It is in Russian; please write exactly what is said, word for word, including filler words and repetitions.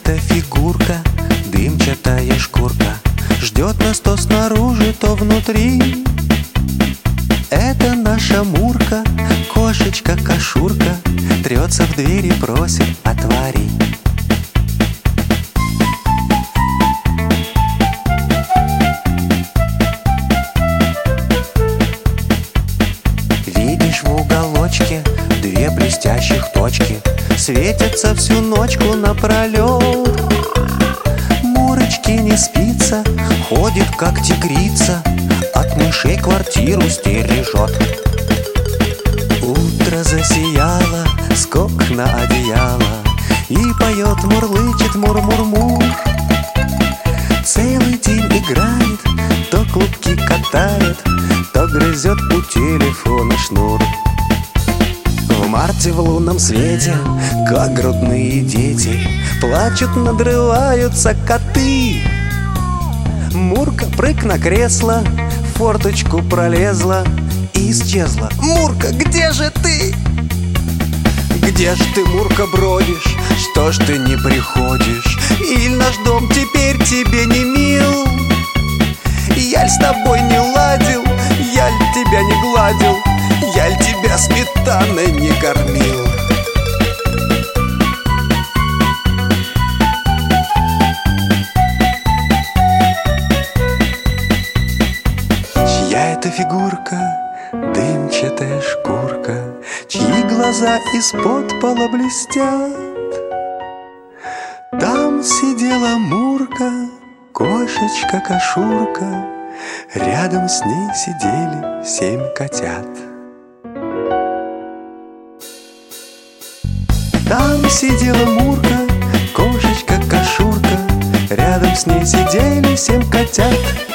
эта фигурка, дымчатая шкурка, ждет нас то снаружи, то внутри. Это наша Мурка, кошечка-кошурка, трется в двери, просит: отвори. Видишь, в уголочке две блестящих точки светятся всю ночку напролет. Мурочке не спится, ходит как тигрица, от мышей квартиру стережет. Утро засияло, скок на одеяло, и поет, мурлычет мур-мур-мур. Целый день играет, то клубки катает, то грызет у телефона шнур. В марте в лунном свете, как грудные дети, плачут, надрываются коты. Мурка прыг на кресло, в форточку пролезла и исчезла. Мурка, где же ты? Где ж ты, Мурка, бродишь? Что ж ты не приходишь? Или наш дом теперь тебе не мил? Я ль с тобой не ладил? Я ль тебя не гладил? Я ль тебя сметаной не кормил? Чья это фигурка, дымчатая шкурка, чьи глаза из-под пола блестят? Там сидела Мурка, кошечка-кошурка, рядом с ней сидели семь котят. Там сидела Мурка, кошечка-кошурка, рядом с ней сидели семь котят.